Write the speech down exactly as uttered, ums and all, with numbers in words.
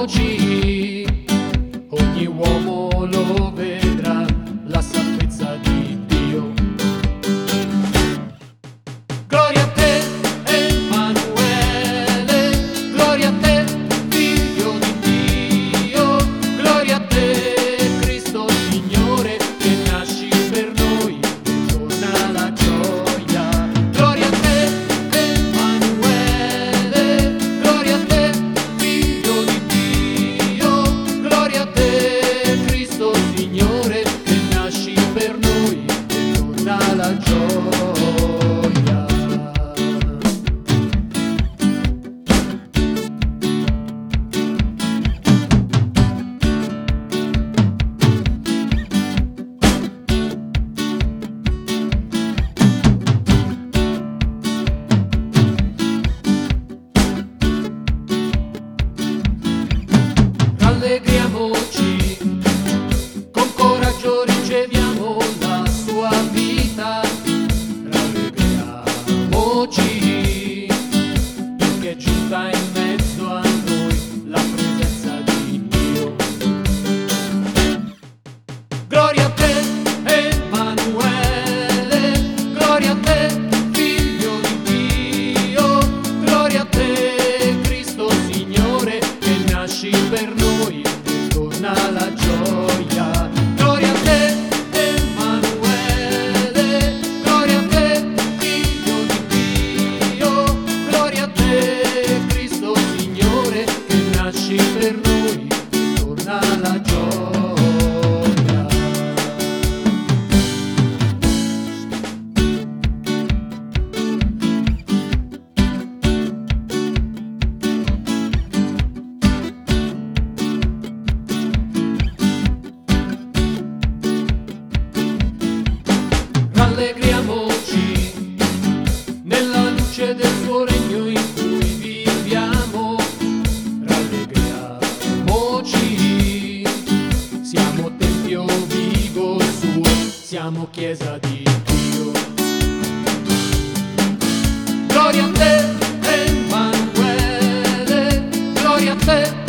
rallegriamoci, ogni uomo lo vedrà, la salvezza di Dio. Gloria a te, Emanuele, gloria a te, Figlio di Dio, gloria a te, Cristo Signore, che nasci per noi, torna la gioia. Gloria a te, Emanuele, gloria a te, Figlio di Dio, gloria a te, Cristo Signore, che nasci per noi, torna la gioia. Rallegriamoci, con coraggio riceviamo la sua vita. Rallegriamoci, perché è giunta in mezzo a noi la presenza di Dio. Gloria a te, Emanuele, gloria a te, Figlio di Dio, gloria a te, Cristo Signore, che nasci per noi, torna la gioia. Gloria a te, Emanuele, gloria a te, Figlio di Dio, gloria a te, Cristo Signore, che nasci per noi, torna la gioia. Rallegriamoci nella luce del suo regno in cui viviamo. Rallegriamoci, siamo tempio vivo suo, siamo chiesa di Dio. Gloria a te, Emanuele, gloria a te,